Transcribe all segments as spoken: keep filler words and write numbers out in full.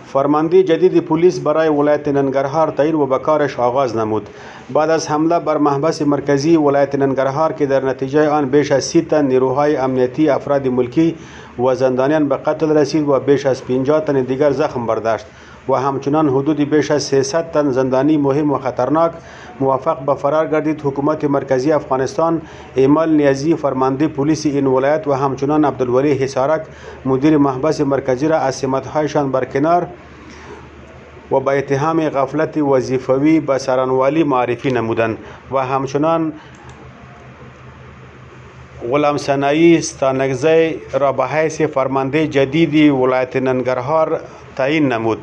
فرمانده جدید پلیس برای ولایت ننگرهار تعیین و به کارش آغاز نمود. بعد از حمله بر محبس مرکزی ولایت ننگرهار که در نتیجه آن بیش از سی تن نیروهای امنیتی، افراد ملکی و زندانیان به قتل رسید و بیش از پنجاه تن دیگر زخم برداشت و همچنان حدود بیش از سیصد تن زندانی مهم و خطرناک موفق به فرار گردید، حکومت مرکزی افغانستان ایمال نیازی فرمانده پلیس این ولایت و همچنان عبدالولی حصارک مدیر محبس مرکزی را از سمت‌هایشان برکنار و به اتهام غفلت وظیفوی به سرانوالی معرفی نمودند و همچنان غلام ثنایی ستانکزی را به حیث فرمانده جدید ولایت ننگرهار تعیین نمود.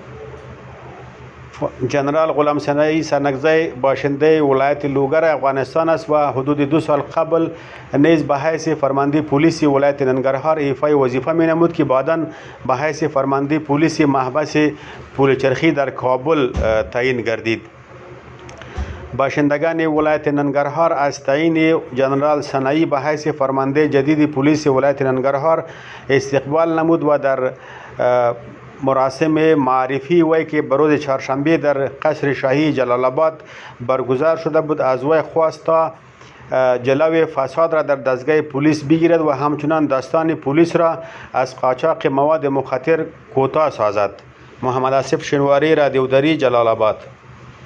جنرال غلام ثنایی ستانکزی باشنده ولایت لوگر افغانستان است و حدود دو سال قبل نیز به حیث فرمانده پلیس ولایت ننگرهار ایفای وظیفه می نمود که بعداً به حیث فرمانده پلیس محبس پولچرخی در کابل تعیین گردید. باشندگان ولایت ننگرهار از تعیین جنرال ثنایی به حیث فرمانده جدید پلیس ولایت ننگرهار استقبال نمود و در مراسم معرفی وی که به روز چهارشنبه در قصر شاهی جلال آباد برگزار شده بود از وی خواست تا جلوی فساد را در دستگاه پلیس بگیرد و همچنان داستان پلیس را از قاچاق مواد مخدر کوتاه سازد. محمد آصف شنواری، رادیو دری، جلال آباد.